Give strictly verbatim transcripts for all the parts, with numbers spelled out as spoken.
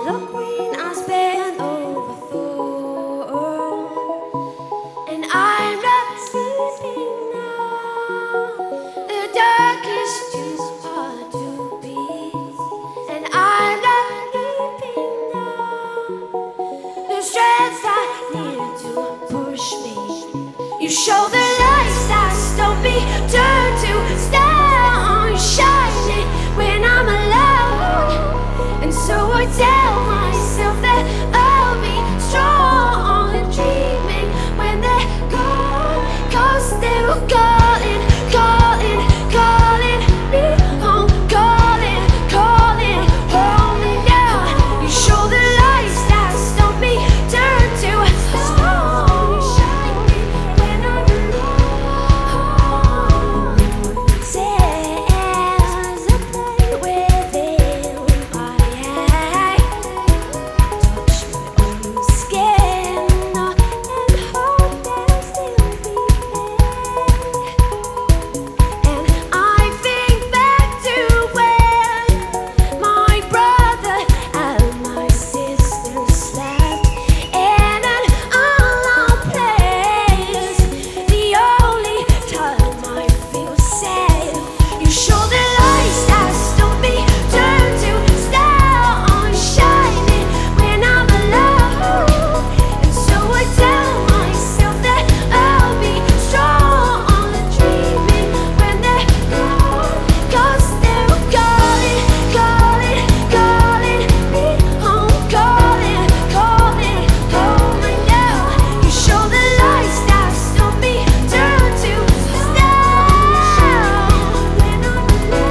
The queen has been overthrown, and I'm not sleeping now. The dark is too hard to beat, and I'm not sleeping now. The strength I need to push me. You show the lights that stop me, turn to stone, shining when I'm alone. And so I tell myself that I'll be strong and dreaming when they're gone, 'cause they were calling, calling, calling me home, calling, calling home. And now you show the lights that stop me, turn to stone, shining when I'm alone. There's a pain within my head, touch my own skin, and hope there'll still be pain. And I think back to when my brother and my sister slept in an unknown place. The only time I feel safe, you show the lights that stop me, turn to stone, shining when I'm alone. And so I tell myself that I'll be strong and dreaming when they're gone, 'cause they're calling, calling, calling me home, calling, calling home. And now you show the lights that stop me, turn to stone when I'm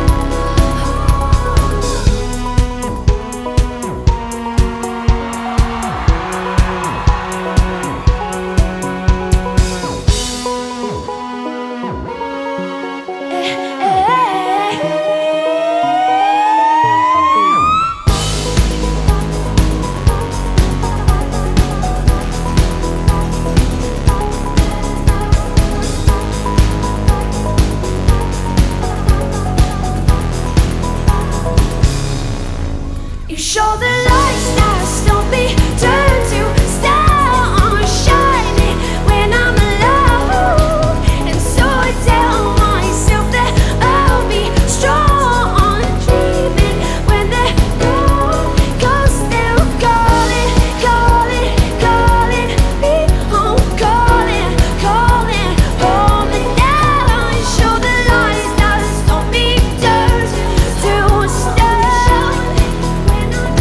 You show the lights that stop me, turn to stone, shining when I'm alone. And so I tell myself that I'll be strong and dreaming when they're gone, 'cause they're calling, calling, calling me home, calling, calling home. And now I show the lights that stop me, turn to stone when I'm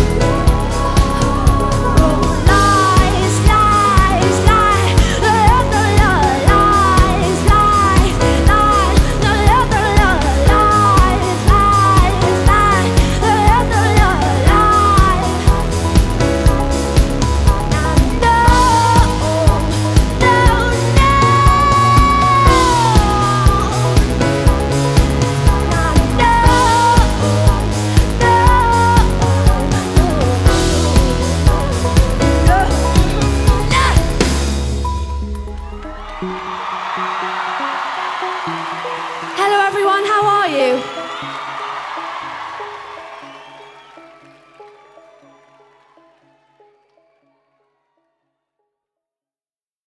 alone. Lies, lies, lies, la la la la, lies, lies, lies, la la la la, lies, lies, lies, la la la la, lies. No, no, Hello everyone, how are you?